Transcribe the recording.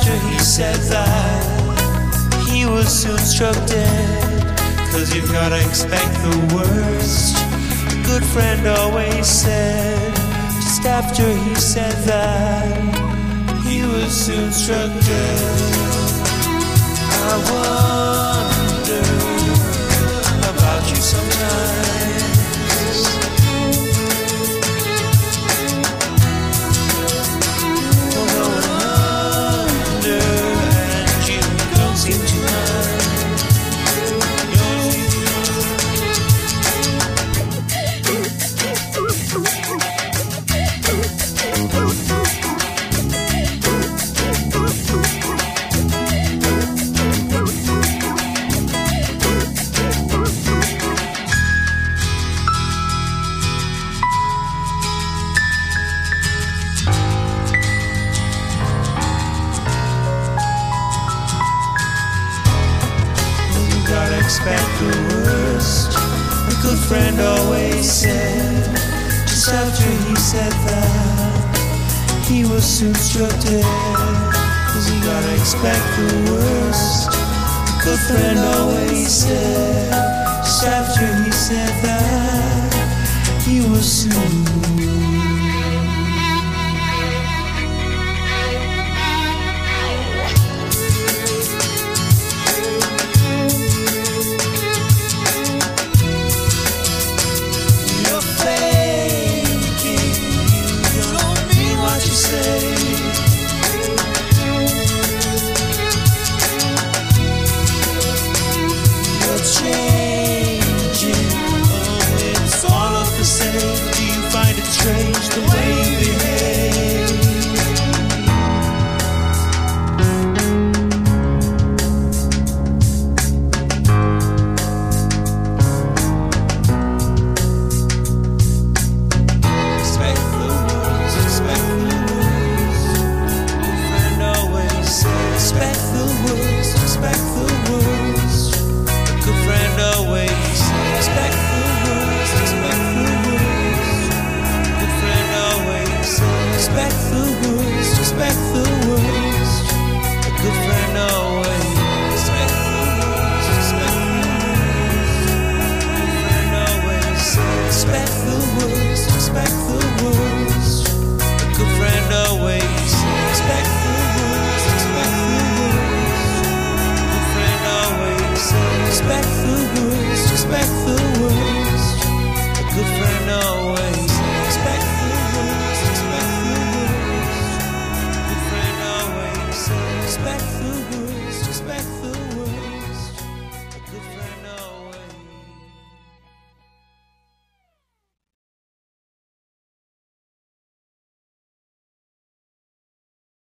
after he said that, he was soon struck dead. 'Cause you gotta expect the worst, a good friend always said. Just after he said that, he was soon struck dead. I wonder about you sometimes. Well, no wonder, and you don't seem to mind. Expect the worst, a good friend always said. Just after he said that, he was soon struck dead. 'Cause you gotta expect the worst, a good friend always said. Just after he said that, he was soon